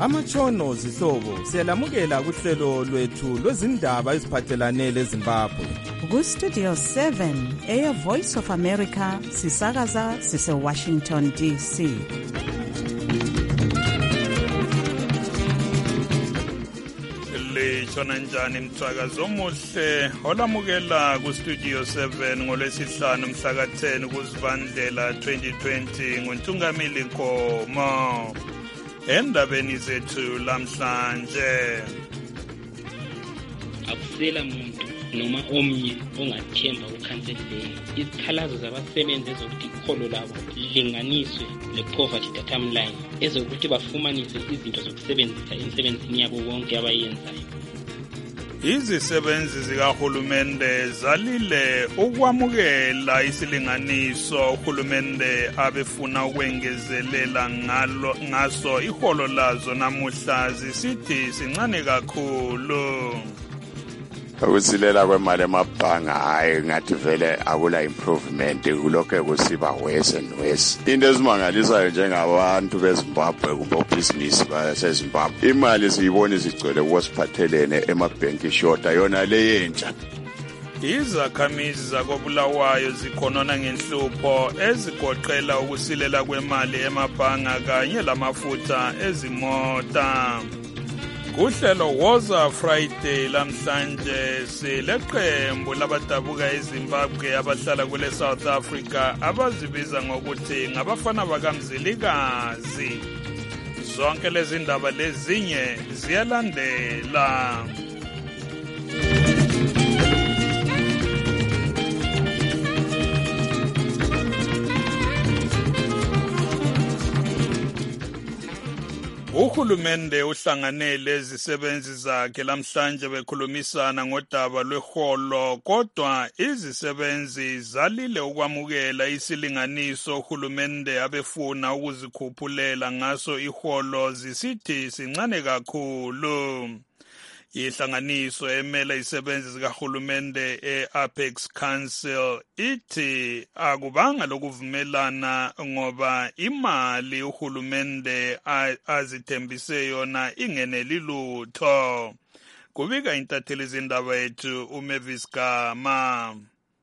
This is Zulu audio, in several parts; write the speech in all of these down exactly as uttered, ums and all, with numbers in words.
Amatshono zihlobo siyalamukela kuhlelo lwethu lwezindaba eziphathelane leZimbabwe. Ku Studio seven, Air Voice of America, sisakaza sise Washington D C. Lechona njani mthakazo omuhle olamukela ku Studio seven ngolwesihlanu mhla ka ten kuZibandlela twenty twenty nguNtungamili Nkomo. Endabeni zethu lamhlanje, akusela muntu noma omnye ongathemba ukhansela leyo. Izikhalazo zabasebenzi ezokuthi ikholo labo lilinganiswe le-poverty datum line, ezokuthi bafumanise izinto zokusebenzisa emsebenzini yabo bonke abayenzayo. Izisebenzi zikahulumende zalile ukwamukela isilinganiso uhulumende abefuna ukwengezelela ngalo ngaso iholo lazo namuhla zisithi sincane kakhulu. Ukusilela kwemali emabhanga hayi ngathi vele akula improvement, kulokho kusiba worse and worse. Into ezimangalisayo njengabantu beZimbabwe kubobhizinisi baseZimbabwe, imali siyibona izigcwele kwasiphathelene emabhenki shota yona leyentsha. Izakhamizi zakobulawayo zikhonona ngenhlupho ezigoqela ukusilela kwemali emabhanga kanye lamafutha ezimota. Kuhlelo Woza Friday lamhlanje sileqembu labadabuka eZimbabwe abahlala kule South Africa abazibiza ngokuthi ngabafana bakamzilikazi. Zonke lezi ndaba lezinye ziyalandela. Uhulumende uhlanganele izisebenzi zakhe lamhlanje bekhulumisana ngodaba lweholo, kodwa izisebenzi zalile ukwamukela isilinganiso uhulumende abefuna ukuzikhuphulela ngaso iholo zisithi sincane kakhulu. Ihlanganiso emela izisebenzi zikahulumende e-Apex Council ithi akubanga lokuvumelana ngoba imali uhulumende azithembise yona ingeneli lutho. Kubika intatheli zindaba yethu uMavis Gama.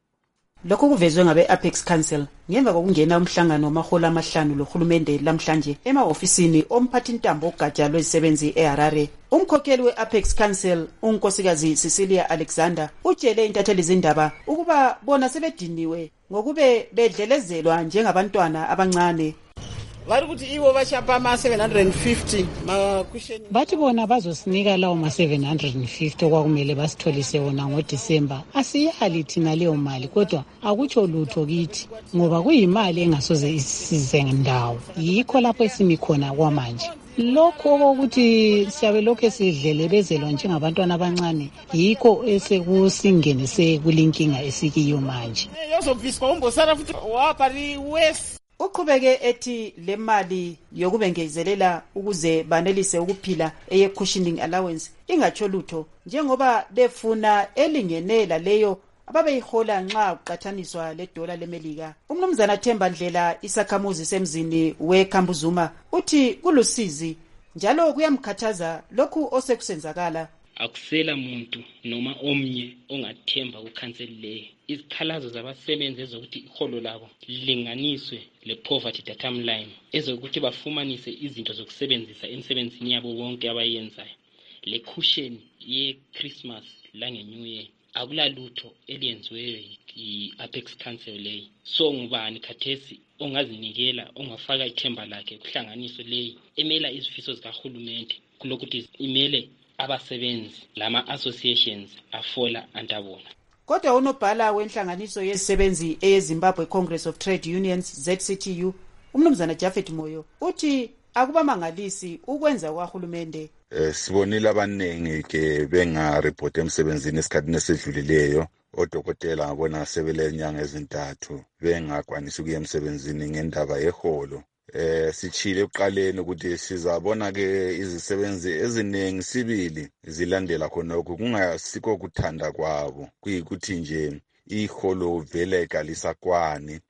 Lokho kuvezwe ngabe Apex Council ngemva kokungena umhlangano wamaholo amahlanu lohulumende lamhlanje ema-ofisini omphathintambo ogatsha lwezisebenzi eHarare. Umkhokheli we-Apex Council unkosikazi Cecilia Alexander utshele intatheli zindaba ukuba bona sebediniwe ngokube bedlelezelwa njengabantwana abancane. Vari kuti ivo vachapa ma seven hundred fifty makusheni. Bathi bona bazosinika lawo ma seven hundred fifty okwakumele basitholise wona ngoDisemba. Asiyali thina leyo mali kodwa akutsho lutho kithi ngoba kuyimali engasoze isize ngendawo. Yikho lapho esimi khona kwamanje. Lokho ukuthi siyabe lokho esidlelebezelwa njengabantwana abancane yikho esekusingenise kulinkinga esikiyo manje. Yozobviswa umbosara futhi wapari west. Uqhubeke ethi le mali yokubengezelela ukuze banelise ukuphila eye cushioning allowance ingatsho lutho njengoba befuna elingenela leyo ababeyihola nxa uqathaniswa le dola lemelika. Umnumzana Themba Ndlela isakhamuzi semzini weKhambuzuma uthi kulusizi njalo kuyamkhathaza lokhu osekusenzakala. Akusela muntu noma omnye ongathemba ukhansela leyo. Izikhalazo zabasebenzi ezokuthi iholo labo lilinganiswe le-poverty datum line, ezokuthi bafumanise izinto zokusebenzisa emsebenzini yabo bonke abayenzayo. Le cushion ye-Christmas lange-New Year akula lutho eliyenziweyo yi-Apex Council leyo. So ngubani khathesi ongazinikela ongafaka ithemba lakhe kuhlanganiso leyo emela izifiso zikahulumende kulokuthi imele abasebenzi lama-associations afola antabona. Kodwa unobhala wenhlanganiso yezisebenzi eyeZimbabwe Congress of Trade Unions Z C T U umnumzana Jafet Moyo uthi akubamangalisi ukwenza kwahulumende. Eh sibonile abanengi ke benga report emsebenzini esikhathini esedlulileyo. Odokotela ngabona sebele nyanga ezintathu bengakwanisi ukuya emsebenzini ngendaba yeholo. Eh sichile uqaleni ukuthi sizabona ke izisebenzi eziningi sibili zilandela khona lokho kungasikho kuthanda kwabo kuyikuthi nje iholo vele kalisakwani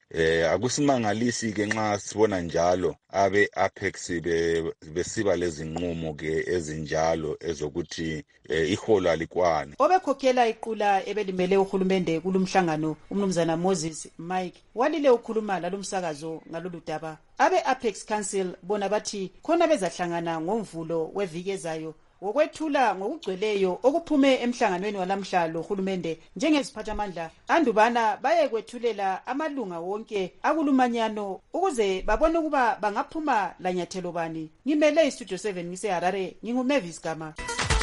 Eh akusimangalisi ke nxa sibona njalo abe Apex be besiba lezi nqumo ke ezinjalo ezokuthi eh, iholo alikwani. Obekhokhela iqula ebelimele uhulumende kulumhlangano umnumzana Moses Mike walile ukhuluma lalumsakazo ngalolu daba. Abe Apex Council bona bathi khona bezahlangana ngomvulo weviki ezayo wokwethula ngokugcweleyo okuphume emhlanganweni walamhla lo hulumende njengeziphathamandla andubana baye kwethulela amalunga wonke akulumanyano ukuze babone ukuba bangaphuma la nyathelo bani. Ngimele istudio seven ngise Harare, nginguMavis Gama.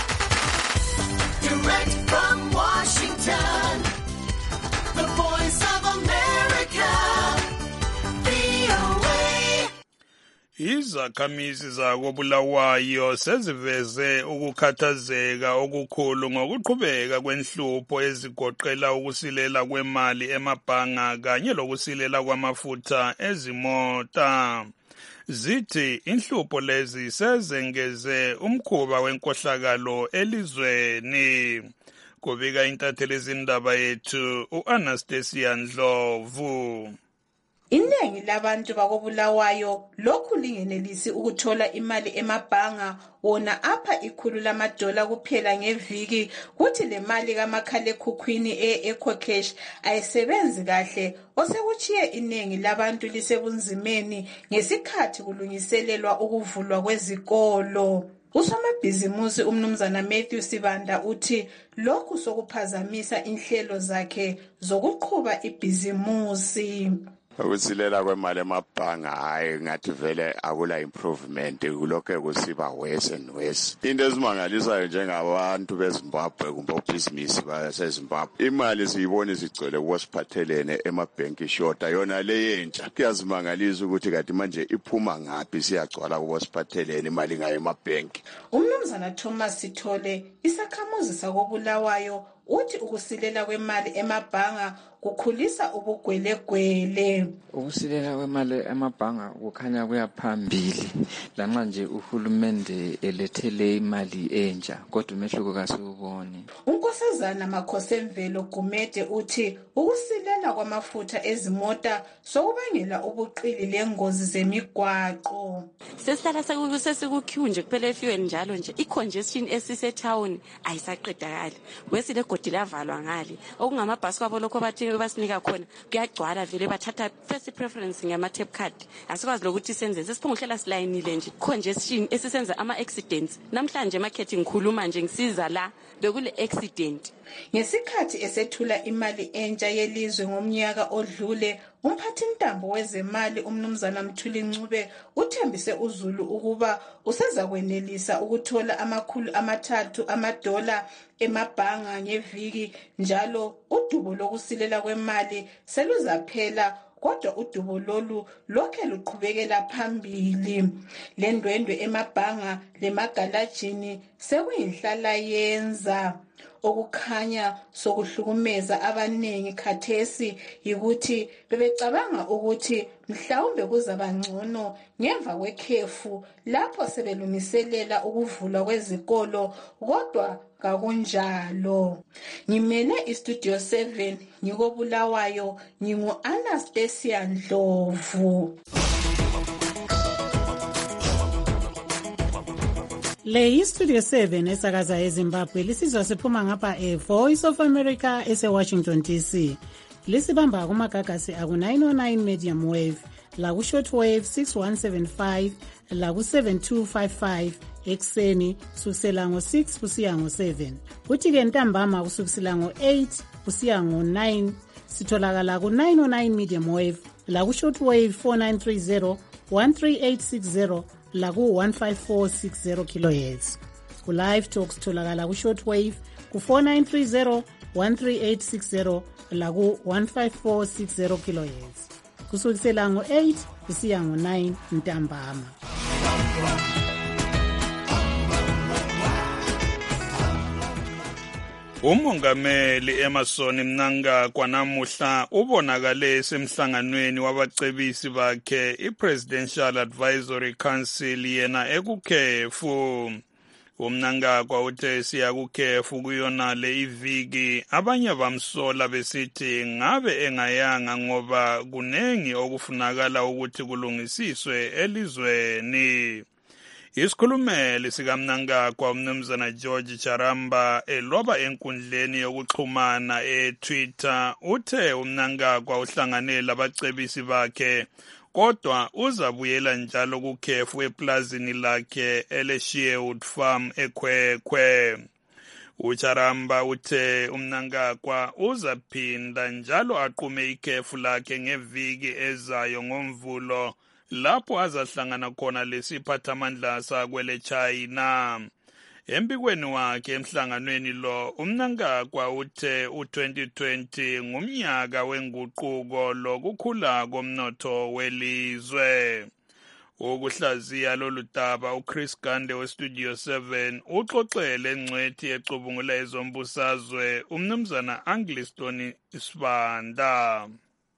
Direct from Washington, the voice of America, V O A. Izakhamizi zakobulawayo seziveze ukukhathazeka okukhulu ngokuqhubeka kwenhlupho ezigoqela ukusilela kwemali emabhanga kanye lokusilela kwamafutha ezimota. Zithi inhlupho lezi sezengeze umkhuba wenkohlakalo elizweni. Kubika intatheli izindaba yethu uAnastasia Ndlovu. Iningi labantu bakobulawayo lokhu lingenelisi ukuthola imali emabhanga wona apha ikhulu lamadola kuphela ngeviki kuthi le mali kamakhalekhukhwini e-EcoCash ayisebenzi kahle osekuchiye iningi labantu lisebunzimeni ngesikhathi kulungiselelwa ukuvulwa kwezikolo. Usomabhizimusi umnumzana Matthew Sibanda uthi lokhu sokuphazamisa inhlelo zakhe zokuqhuba ibhizimusi. Ukusilela kwemali emabhanga hayi ngathi vele akula improvement kulokho kusiba worse and worse. Into ezimangalisayo njengabantu beZimbabwe kumbe obhizinisi baseZimbabwe imali siyibona izigcwele kwasiphathelene emabhenki shota yona leyentsha kuyazimangalisa ukuthi kati manje iphuma ngaphi siyagcwala kwasiphathelene imali ngayo emabhenki. Umnumzana Thomas Sithole isakhamuzi sakobulawayo uthi ukusilela kwemali emabhanga kukhulisa ubugwelegwele. Ukusilela kwemali emabhanga kukhanya kuyaphambili lanxa nje uhulumende elethele imali entsha kodwa umehluko kasiwuboni. Unkosazana Makhosemvelo Gumede uthi ukusilela kwamafutha ezimota sokubangela ubuqili lengozi zemigwaqo. Sesihlala sekusesikuqueue nje kuphela efiweni njalo nje icongestion esise town ayisaqedakali. Wesile godi lavalwa ngale okungamabhasi kwabo lokho bathi basinika khona kuyagcwala vele bathatha first preference ngama tape card. Asikwazi lokuthi senze sesiphunguhlela silayinile nje congestion esisenza ama accidents. Namhlanje marketing ngikhuluma nje ngisiza la bekule accident. Ngesikhathi esethula imali entsha yelizwe ngomnyaka odlule umphathintambo wezemali umnumzana Mthuli Ncube uthembise uZulu ukuba useza kwenelisa ukuthola amakhulu amathathu amadola emabhanga ngeviki njalo udubo lokusilela kwemali seluzaphela kodwa udubo lolu lokhe luqhubekela phambili. Lendwendwe emabhanga lemagalajini sekuyinhlala yenza okukhanya sokuhlukumeza abaningi khathesi yikuthi bebecabanga ukuthi mhlawumbe kuzaba ngcono ngemva kwekhefu lapho sebelungiselela ukuvulwa kwezikolo kodwa kakunjalo. Ngimele istudio seven ngikobulawayo ngingu Anastasia Ndlovu. Le istudio seven esakaza eZimbabwe lisizwa siphuma ngapha e Voice of America ese Washington D C. Lisibamba kumagagasi aku nine oh nine medium wave, la ku short wave six one seven five, la ku seven two five five ekseni kusukela ngo six kusiya ngo seven. Kuthi ke ntambama kusukela ngo eight kusiya ngo nine sitholakala ku nine oh nine medium wave, la ku short wave four nine three zero, one three eight six zero, la ku one five four six zero kilohertz. Ku live talks tholakala ku short wave ku four nine three zero, one three eight six zero, la ku one five four six zero kilohertz. Kusukela ngo eight kusiya ngo nine ntambama. Umongameli Emmerson Mnangagwa namuhla ubonakale semhlanganweni wabacebisi bakhe iPresidential Advisory Council yena ekukhefu. Umnangagwa uthe siya kukhefu kuyona le iviki abanye bamsola besithi ngabe engayanga ngoba kunengi okufunakala ukuthi kulungisiswe elizweni. Isikhulumeli sikaMnangagwa umnumzana George Charamba eloba enkundleni yokuxhumana eTwitter uthe uMnangagwa uhlanganele abacebisi bakhe kodwa uzabuyela njalo kukhefu eplazini lakhe eLeshielwood Farm eKwekwe. UCharamba uthe uMnangagwa uzaphinda njalo aqume ikhefu lakhe ngeviki ezayo ngoMvulo lapho azahlangana khona lesiphathamandla sakwele China. Embikweni wakhe emhlanganweni lo uMnangagwa uthe u-twenty twenty ngumnyaka wenguquko lokukhula komnotho welizwe. Ukuhlaziya lolu daba uChris Gande weStudio seven uxoxele engcwethi ecubungula ezombusazwe umnumzana Angliston Sibanda.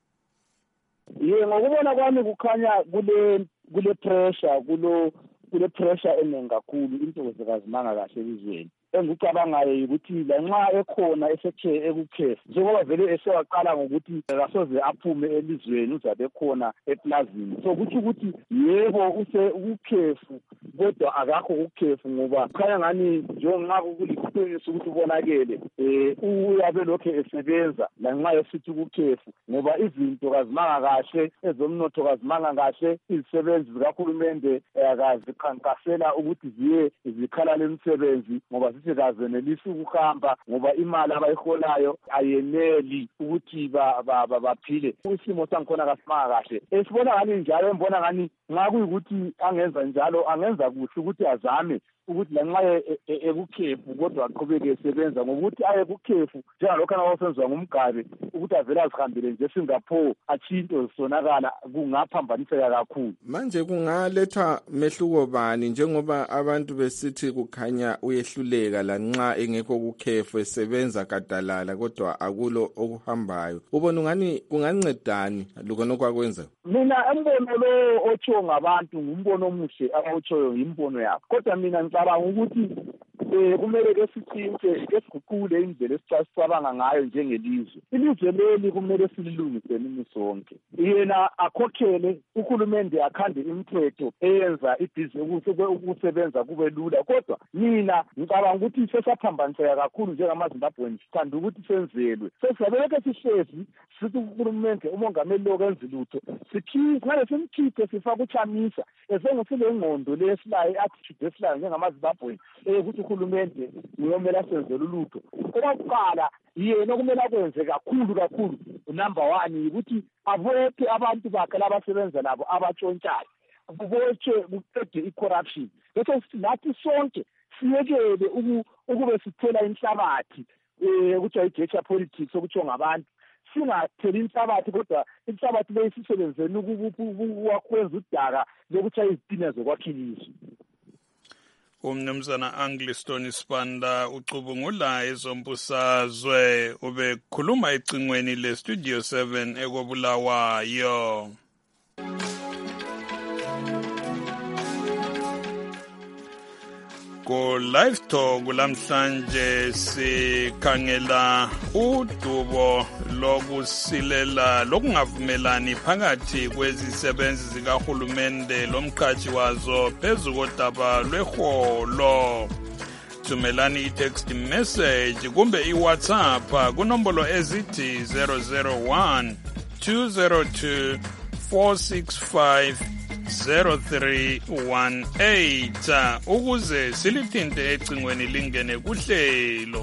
Ye ngokubona kwami kukhanya kule kule pressure kulo kule pressure eningi kakhulu into zikazimanga kahle elizweni. Engikucabangayo ukuthi lanxa ekhona esethe ekukhefu njengoba vele esewaqala ngokuthi akasoze aphume elizweni uzabe khona eplazini. So kuthi ukuthi yebo use ukukhefu kodwa akakho ukukhefu ngoba khaya ngani njengoba kuliqiniso ukuthi ubonakele eh uyabe lokho esebenza lanxa esithi ukukhefu ngoba izinto kazimanga kahle ezomnotho kazimanga kahle izisebenzi zikahulumende akazikhankasela ukuthi ziye izikhala lemisebenzi ngoba sisezenelisa ukuhamba ngoba imali abayiholayo ayeneli ukuthi baphile. Isimo sangikhona kasimanga kahle esibona ngani njalo embona ngani nxa kuyikuthi angenza njalo angenza kuhle ukuthi azame ukuthi lanxa ekukhefu kodwa aqhubeke esebenza ngokuthi aye kukhefu njengalokho anasenziwa ngumgabe ukuthi avele azihambele nje Singapore achinto zisonakala kungaphambaniseka kakhulu. Manje kungaletha mehluko bani njengoba abantu besithi kukhanya uyehluleka lanxa engekho kukhefu esebenza kadalala kodwa akulo okuhambayo. Ubona ungani kungancedani lokho kwakwenza? Mina embono lo otsho ngabantu ngumbono omuhle abawutshoyo yimbono yakho kodwa mina ngicabanga ukuthi eh kumele ke sithinze ke siguqule indlela esicabanga ngayo njengelizwe. Ilizwe leli kumele sililungise nini sonke. Yena akhokhele uhulumende akhande imithetho eyenza ibhizinisi ukusebenza kube lula kodwa mina ngicabanga ukuthi sesaphambaniseka kakhulu njengamaZimbabweans sithanda ukuthi senzelwe. Sesabeleke sihlezi sithi uhulumende umongameli lokwenza lutho sikhiphe ngale simkhiphe sifaka uChamisa esengosile ingqondo lesilayo attitude esilayo njengamaZimbabweans ukuthi uhulumende uyomela senzele ulutho. Okokuqala yena okumele akwenze kakhulu kakhulu number one ukuthi avote abantu bakhe labasebenza nabo abatshontshayo kubotshe kuqede icorruption. Bese nathi sonke siyekele ukube sithela inhlabathi eh ukuthi ayigecha politics okutsho ngabantu singatheli inhlabathi kodwa inhlabathi leyisisebenzeni ukwenza udaka lokuthi ayizitina zokwakhilizwe. Umnumzana Angliston Sibanda ucubungula ezombusazwe ubekhuluma ecingweni leStudio seven ekobulawayo. Ko live talk lamhlanje sikhangela udubo lokusilela lokungavumelani phakathi kwezisebenzi zikahulumende lomqhashi wazo phezu kodaba lweholo. Thumelani i-text message kumbe i-WhatsApp kunombolo ezithi zero zero one two zero two four six five zero three one eight ukuze silithinte ecingweni lingene kuhlelo.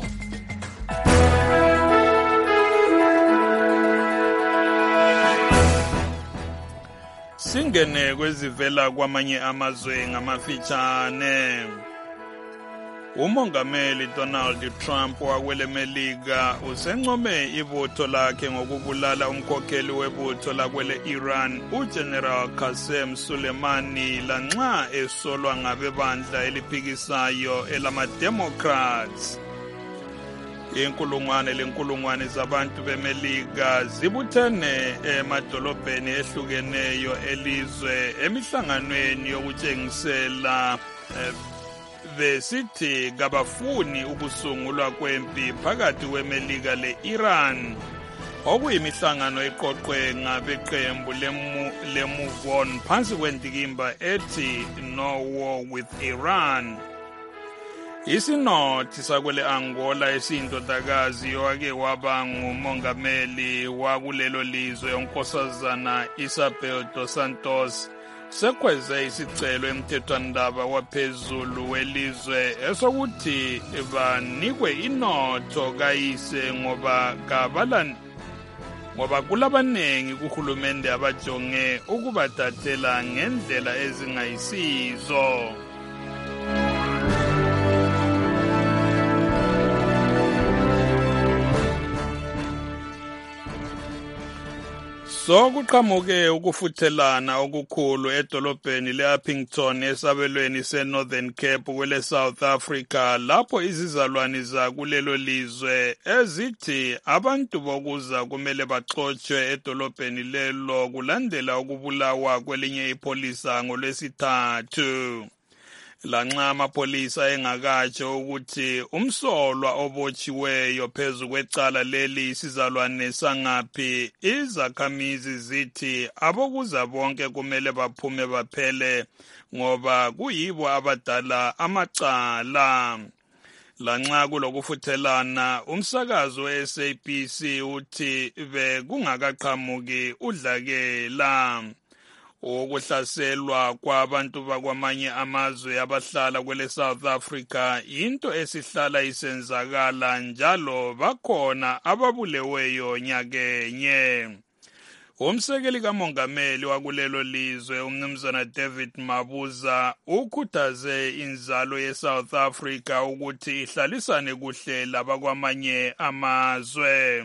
Singene kwezivela kwamanye amazwe ngamafitshane. Umongameli Donald Trump wakwele Melika usencome ibutho lakhe ngokubulala umkhokheli webutho lakwele Iran uGeneral Qasem Soleimani lanxa esolwa ngabebandla eliphikisayo elama-Democrats. Inkulungwane lenkulungwane zabantu beMelika zibuthene emadolobheni ehlukeneyo elizwe emihlanganweni yokutshengisela besithi kabafuni ukusungulwa kwempi phakathi kweMelika le-Iran, okuyimihlangano eqoqwe ngabeqembu le-Move On phansi kwendikimba ethi No War with Iran. Isinothi sakwele Angola esiyindodakazi owake waba ngumongameli wakulelo lizwe unkosazana Isabel dos Santos sekweze isicelo emthethwandaba waphezulu welizwe esokuthi banikwe inotho kayise ngoba kabalani ngoba kulabanengi kuhulumende abajonge ukubadathela ngendlela ezingayisizo. So kuqhamuke ukufuthelana okukhulu edolobheni le-Uppington esabelweni se-Northern Cape kwele South Africa lapho izizalwane zakulelo lizwe ezithi abantu bokuza kumele baxotshwe edolobheni lelo kulandela ukubulawa kwelinye ipholisa ngolwesithathu. Lanxa amapholisa engakatsho ukuthi umsolwa obotshiweyo phezu kwecala leli isizalwane sangaphi, izakhamizi zithi abokuza bonke kumele baphume baphele ngoba kuyibo abadala amacala. Lanxa kulokufuthelana, umsakazo we-S A B C uthi bekungakaqhamuki udlakela. Ukuhlaselwa kwabantu bakwamanye amazwe abahlala kwele South Africa into esihlala isenzakala njalo, bakhona ababuleweyo nyakenye. Umsekeli kamongameli wakulelo lizwe umnumzana David Mabuza ukhuthaze inzalo ye-South Africa ukuthi ihlalisane kuhle labakwamanye amazwe.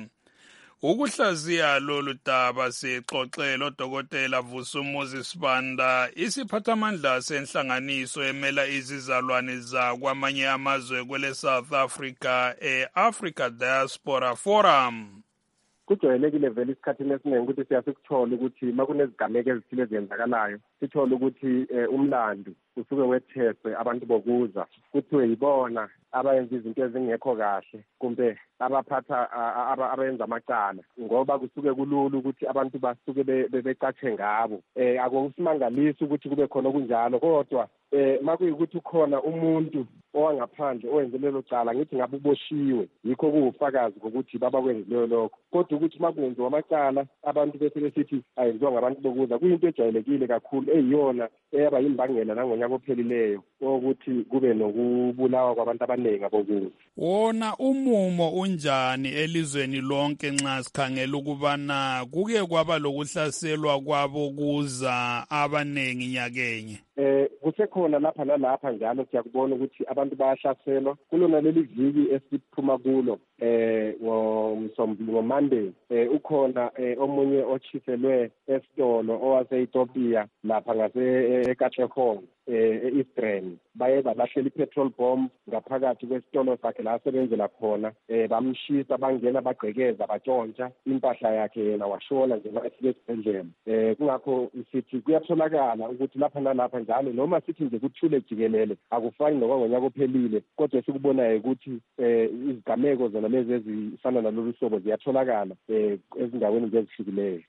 Ukuhlaziya lolu daba sixoxela uDokotela Vusumuzi Sibanda, isiphathamandla senhlanganiso emela izizalwane zakwamanye amazwe kwele South Africa e-Africa Diaspora Forum. Kujwayelekile vele isikhathini esiningi ukuthi siyasikuthola ukuthi makunezigameko ezithile ezenzakalayo sithola ukuthi umlando usuke wetheswe abantu bokuza kuthiwe yibona abayenza izinto ezingekho kahle kumbe abaphatha abenza amacala ngoba kusuke kulula ukuthi abantu basuke becatshe ngabo. Eh akusimangalisi ukuthi kube khona okunjalo, kodwa eh makuyikuthi ukhona umuntu owangaphandle owenze lelo cala ngithi ngabe uboshiwe yikho kuwufakazi ukuthi baba kwenzileyo lokho. Kodwa ukuthi makwenziwa amacala abantu bese besithi ayenziwa ngabantu bokuza kuyinto ejwayelekile kakhulu eyiyona eyaba yimbangela nangonyaka ophelileyo ukuthi kube nokubulawa kwabantu abaningi abokuza. Wona umumo unjani elizweni lonke nxa sikhangela ukubana kuke kwaba lokuhlaselwa kwabokuza abaningi nyakenye? Eh kusekhona lapha nalapha njalo siyakubona ukuthi abantu bayahlaselwa kulona leli viki esiphuma kulo eh ngomsombuluko ngoMonday eh ukhona omunye ochiselwe esitolo owase Ethiopia lapha ngase eKatlehong e-Eastern baye balahlela ipetrol bomb ngaphakathi kwesitolo sakhe la asebenzela khona eh bamshisa bangena bagqekeza batshontsha impahla yakhe yena washona nje esibhedlela. Eh kungakho sithi kuyatholakala ukuthi lapha nalapha njalo noma sithi nje kuthule jikelele akufani nokwangonyaka ophelile, kodwa sikubonayo ukuthi eh izigameko zona lezi ezifana nalolu hlobo ziyatholakala eh ezindaweni nje ezihlukileyo.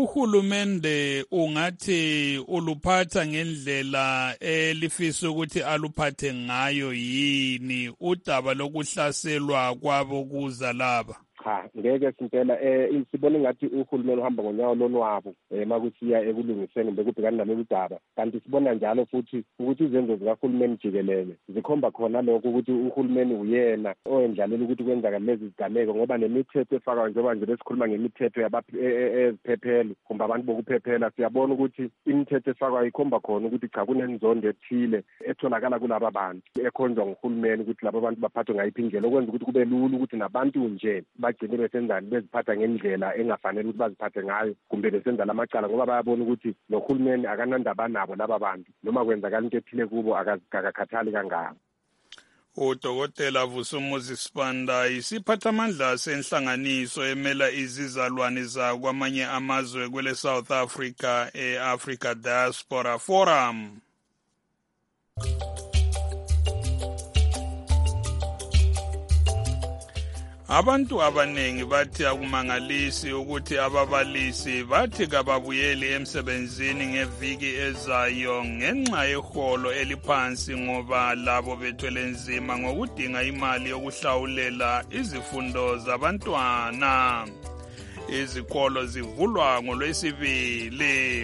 Uhulumende ungathi uluphatha ngendlela elifisa ukuthi aluphathe ngayo yini udaba lokuhlaselwa kwabokuza laba? Cha, ngeke simpela eh sibona ngathi uhulumeni uhamba ngonyawo lonwabo eh makusiya ekulungiseni bekubhekana nalolu daba, kanti sibona njalo futhi ukuthi izenzo zikahulumeni jikelele zikhomba khona lokho ukuthi uhulumeni uyena oyendlalela ukuthi kwenzakala lezi zigameko, ngoba nemithetho efakwa njengoba nje besikhuluma ngemithetho yabaphephelo kumbe abantu bokuphephela, siyabona ukuthi imithetho efakwa ikhomba khona ukuthi cha kunenzondo ethile etholakala kulaba bantu ekhonjwa nguhulumeni ukuthi laba bantu baphathwe ngayiphi indlela okwenza ukuthi kube lula ukuthi nabantu nje bagcine besenzani beziphatha ngendlela engafanele ukuthi baziphathe ngayo kumbe besenza lamacala ngoba bayabona ukuthi nohulumeni akanandaba nabo laba bantu noma kwenzakala into ethile kubo akakhathali kangako. uDokotela Vusumuzi Sibanda, isiphathamandla senhlanganiso emela izizalwane zakwamanye amazwe kwele South Africa e-Africa Diaspora Forum. Abantu abanengi bathi akumangalisi ukuthi ababalisi bathi kababuyeli emsebenzini ngeviki ezayo ngenxa yeholo eliphansi ngoba labo bethwele nzima ngokudinga imali yokuhlawulela izifundo zabantwana. Izikolo zivulwa ngolwesibili.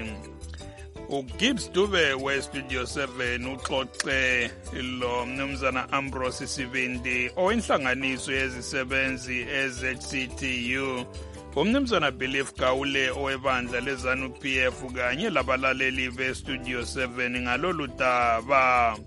uGibbs Dube we-Studio seven uxoxe lo mnumzana Ambrose Sibindi owenhlanganiso yezisebenzi e-Z C T U, umnumzana Belief Gawule owebandla lezanu P F kanye labalaleli be-Studio seven ngalolu daba.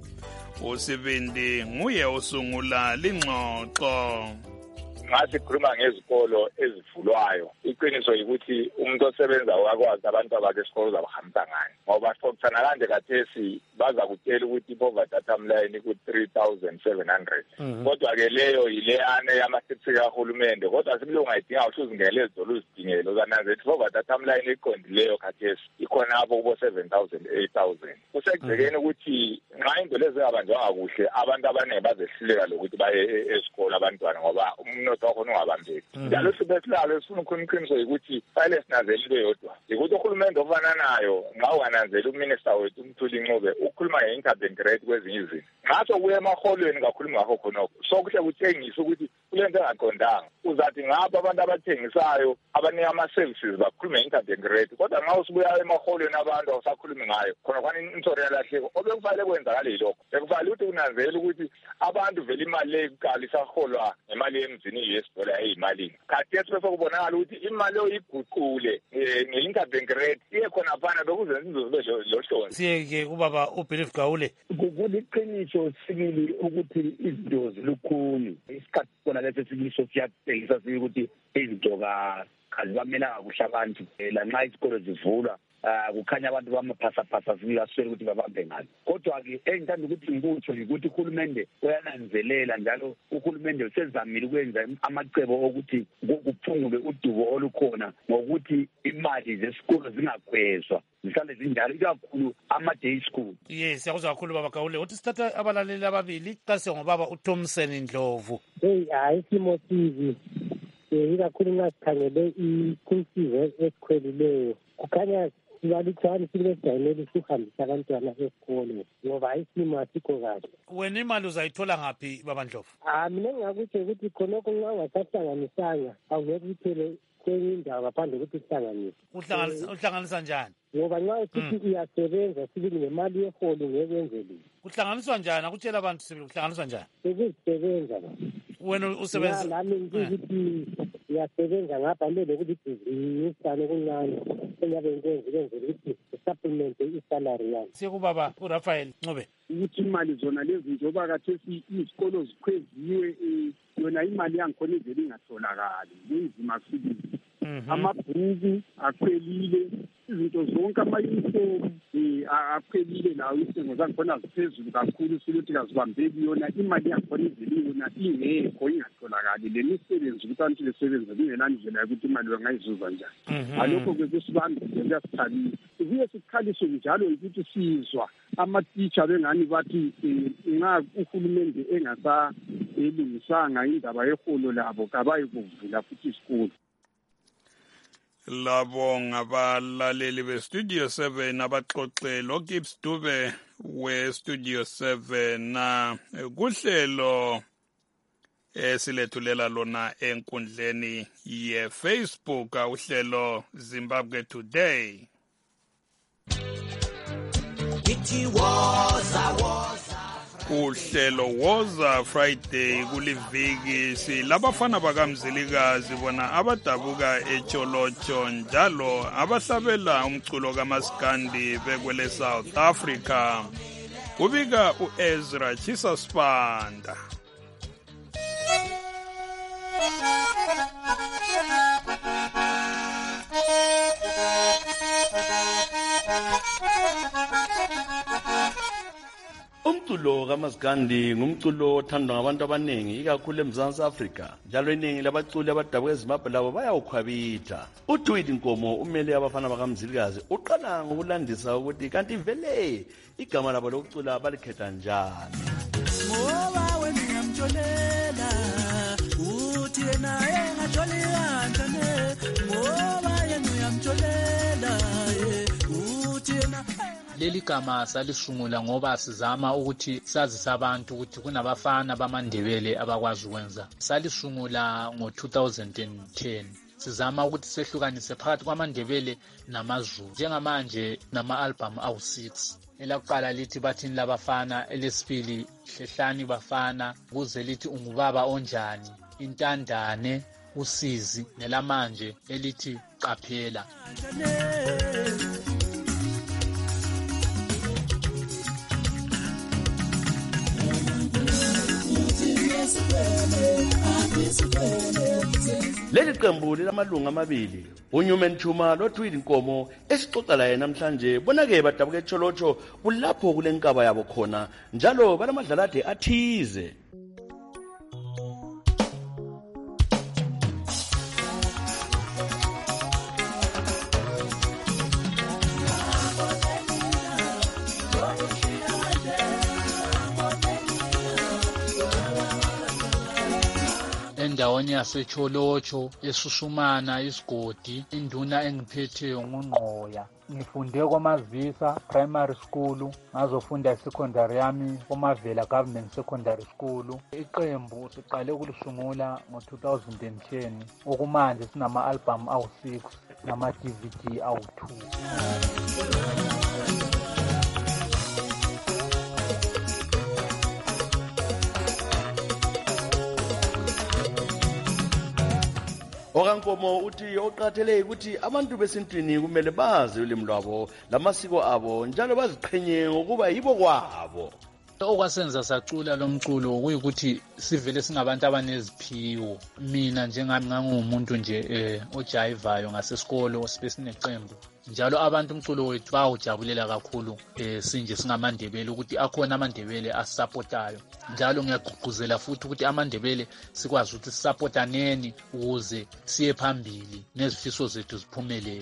uSibindi nguye osungula lingxoxo. Ngathi khuluma ngezikolo ezivulwayo, iqiniso ukuthi umuntu osebenza wakwazi abantu abake esikolo zabahamba ngani, ngoba sokuthana kanje kathesi baza kutela ukuthi poverty timeline ku three thousand seven hundred. Kodwa ke leyo yileyane yamasethi kahulumende, kodwa sibilunga idinga ukuthi uzingele ezidolo uzidingele uzananze ukuthi poverty timeline iqondileyo kathesi ikhona apho kubo seven thousand eight thousand. Kusekuzekeni ukuthi nxa into lezi abanjwanga kuhle abantu abaningi bazehluleka lokuthi baye esikolo abantwana ngoba umnotho wakho ungabambeki. Njalo sibesilalo esifuna ukuqiniso ukuthi file sinazeli into yodwa ukuthi uhulumende ofana nayo nxa ungananzeli uminister wethu uMthuli Ncube ukhuluma nge-interbank rate kwezinye izinto. Ngaso kuye emaholweni kakhuluma ngakho khonokho sokuhle kuthengisa ukuthi kulento engaqondanga uzathi ngapha abantu abathengisayo abanika ama-services bakhuluma nge-interbank rate, kodwa nxa usibuya emaholweni abantu awusakhulumi ngayo khona khona insoro yalahleko obekufanele kwenzakale yilokho. Bekufanele ukuthi unanzele ukuthi abantu vele imali le kuqala isaholwa ngemali yemzini i-U S dollar eyimalini. Khathesi bese kubonakala ukuthi imali oyiguqule nge-interbank rate iye khona phana bekuzenza inzuzo lohlonze. Siyeke ubaba uBelief Gawule. Kuliqiniso sibili ukuthi izinto zilukhuni. Isikhathi khona leso sikiso siyabhekisa sibe ukuthi izinto kazibamelanga kuhle abantu lanxa izikolo zivulwa. Uh, kukhanya abantu bamaphasa-phasa zikaswele ukuthi babambe ngalo. Kodwa-ke engithanda ukuthi ngikutsho ukuthi uhulumende uyananzelela njalo uhulumende usezamile ukwenza amacebo okuthi kuphungule udubo olukhona ngokuthi imali zesikolo zingakhwezwa zihlale zinjalo ikakhulu ama-day school. Yes, siyakuzwa kakhulu baba Gawule. Uthi sithatha abalaleli ababili qase ngobaba uThomson Ndlovu. Hey, hayi simo sibi. Ikakhulu nxa sikhangele i-school fees esikhwelileyo kukhanya sibalutshwane silejayineli sihambisa abantwana esikolo ngoba isimo asikho kahle. Wena imali uzayithola ngaphi baba Ndlovu? Ah, mina ngingakutsho ukuthi khonokho nxa ungasahlanganisanga awungeke uthele kwenye indawo ngaphandle kokuthi uhlanganise. Uhlanganisa njani? Ngoba nxa usithi uyasebenza sibili ngemali yeholo ngeke wenze lutho. Kuhlanganiswa njani? Akutshela abantu sibili kuhlanganiswa njani? Ukusebenza. Wena usebenza? Nami ngithi uyasebenza ngapha nje lokuthi ibhizinisana okuncane engabe ngikwenza kwenzela ukuthi supplement isalary yami. Sikubaba uRafael Ncube. Ukuthi imali zona lezi njengoba kathesi izikolo zikhweziwe yona imali yangikhona ivele ingatholakali kunzima sibili. Amabhuku akhwelile, izinto zonke ama-uniform akhwelile lawo isengo zakhona ziphezulu kakhulu siluthi kazibambeki yona imali yakhona ivele yona ingekho ingatholakali le misebenzi ukuthi abantu besebenza kungelani ndlela yokuthi imali bangayizuza njani. Ngalokho-ke kusibambile kuyasithabisa kuye sikhaliswe njalo ukuthi sizwa ama-teacher bengani bathi nxa uhulumende engasalungisanga indaba yeholo labo kabayi kuvula futhi isikolo. Labo ngabalaleli be-Studio seven abaxoxe lo Gibbs Dube we-Studio seven na kuhlelo esilethulela lona enkundleni ye-Facebook uhlelo Zimbabwe Today. Ithi woza woza uhlelo Woza Friday kuliviki silabafana bakamzilikazi bona abadabuka eCholocho njalo abahlabela umculo kaMaskandi bekwele South Africa. Kubika uEzra Chisaspanda. Umculo kaMaskandi ngumculo othandwa ngabantu abaningi ikakhulu eMzansi Afrika. Njalo iningi labaculi abadabuka eZimbabwe labo bayawukhwabitha. uDuwid Nkomo umele abafana bakamzilikazi uqala ngokulandisa ukuthi kanti vele igama labo lokucula balikhetha njani. Ngoba wena ngiyamjolela uthi yena Leli gama salisungula ngoba sizama ukuthi sazise abantu ukuthi kunabafana bamaNdebele abakwazi ukwenza. Salisungula ngo two thousand ten. Sizama ukuthi sehlukanise phakathi kwamaNdebele namaZulu. Njengamanje nama-album awu six. Elakuqala lithi bathini labafana, elesibili hlehlani bafana, kuze lithi ungubaba onjani, intandane, usizi, nelamanje elithi qaphela. Leli qembu lelamalunga amabili, uNewman Chuma loThwili Nkomo esixoxa laye namhlanje bonake badabuka eTsholotsho kulapho kulenkaba yabo khona njalo banamadlalade athize. Endaweni yaseTsholotsho, eSusumana, isigodi, induna engiphetheyo nguNgqoya. Ngifunde kwaMazisa Primary School, ngazofunda secondary yami kwaMavela Government Secondary School. Iqembu siqale ukulisungula ngo two thousand ten. Okumanje sinama album awu six nama D V D awu two. Okankomo uthi oqathele ukuthi abantu besintwini kumele bazi ulimi lwabo lamasiko abo njalo baziqhenye ngokuba yibo kwabo. Okwasenza sacula lo mculo kuyikuthi sivele singabantu abaneziphiwo. Mina njengami ngangumuntu nje eh ojayivayo ngasesikolo sibesinecembu. Njalo abantu umculo wethu bawujabulela kakhulu eh sinje singamaNdebele ukuthi akhona amaNdebele asupportayo. Njalo ngiyagqugquzela futhi ukuthi amaNdebele sikwazi ukuthi sisupportaneni ukuze siye phambili nezifiso zethu ziphumelele.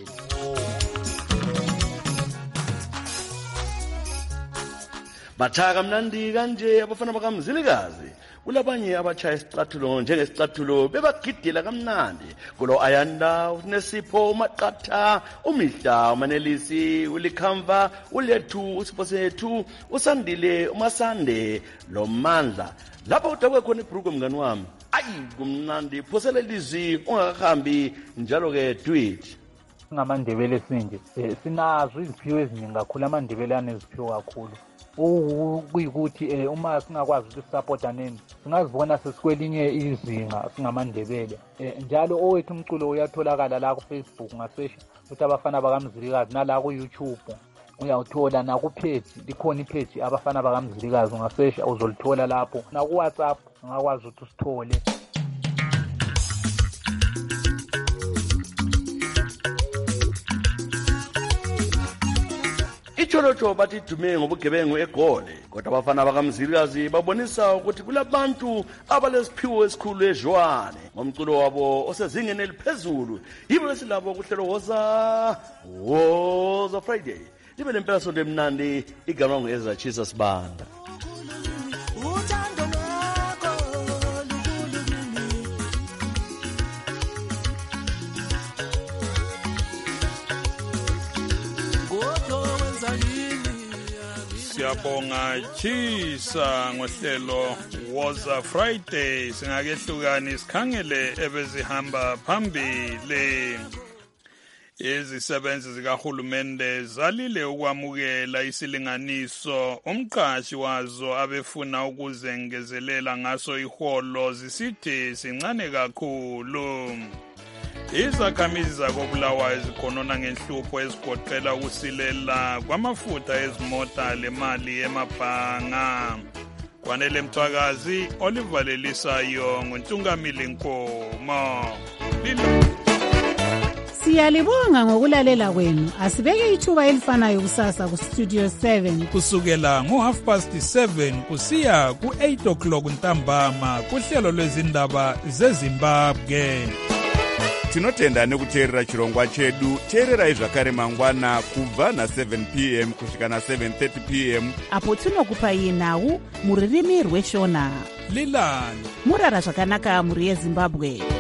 Bathaka mnandi kanje abafana bakaMzilikazi kulabanye abachaya isicathulo njengesicathulo bebagidela kamnandi kulo Ayanda uNesipho Maqatha uMihla uManelisi uLikhamva uLethu uSiphosethu uSandile uMasande lo Mandla lapho udakwe khona ibruku mngani wami ayi kumnandi phosele lizi ungakahambi njalo ke tweet ngamaNdebele sinje sinazo iziphiwo eziningi kakhulu amaNdebele aneziphiwo kakhulu. Ukuyikuthi eh uma singakwazi ukuthi supportaneni singazibona sesikwelinye izinga singamaNdebele. Njalo owethu umculo uyatholakala la ku Facebook ngasesh ukuthi abafana bakaMzilikazi nala ku YouTube uyawuthola na ku page likhona ipage abafana bakaMzilikazi ngasesh uzolithola lapho na ku WhatsApp ungakwazi ukuthi usithole. iTsholotsho bathi dume ngobugebengu eGoli kodwa abafana bakaMzilikazi babonisa ukuthi kulabantu abalesiphiwo esikhulu eJwane ngomculo wabo osezingeni eliphezulu yibo lesilabo kuhlelo woza woza Friday libe lempela sonto emnandi igama ngoEzra Chisa Sibanda. Siyabonga Chisa ngohlelo Woza Friday singakehlukani sikhangele ebezihamba phambili. Izisebenzi zikahulumende zalile ukwamukela isilinganiso umqashi wazo abefuna ukuzengezelela ngaso iholo zisithi sincane kakhulu. Izakhamizi zakobulawayo zikhonona ngenhlupho ezigoqela ukusilela kwamafutha ezimota lemali emabhanga. Kwanele Mthwakazi olivalelisayo nguNtungamili Nkomo. Siyalibonga ngokulalela kwenu. Asibeke ithuba elifanayo kusasa ku Studio seven kusukela ngo half past seven kusiya ku eight o'clock ntambama kuhlelo lwezindaba zeZimbabwe. Tinotenda nekuteerera chirongwa chedu. Teererai zvakare mangwana kubva na seven p m kusvika na seven thirty p m apo tinokupai nhau muririmi rweshona. Lilani murara zvakanaka muri yeZimbabwe.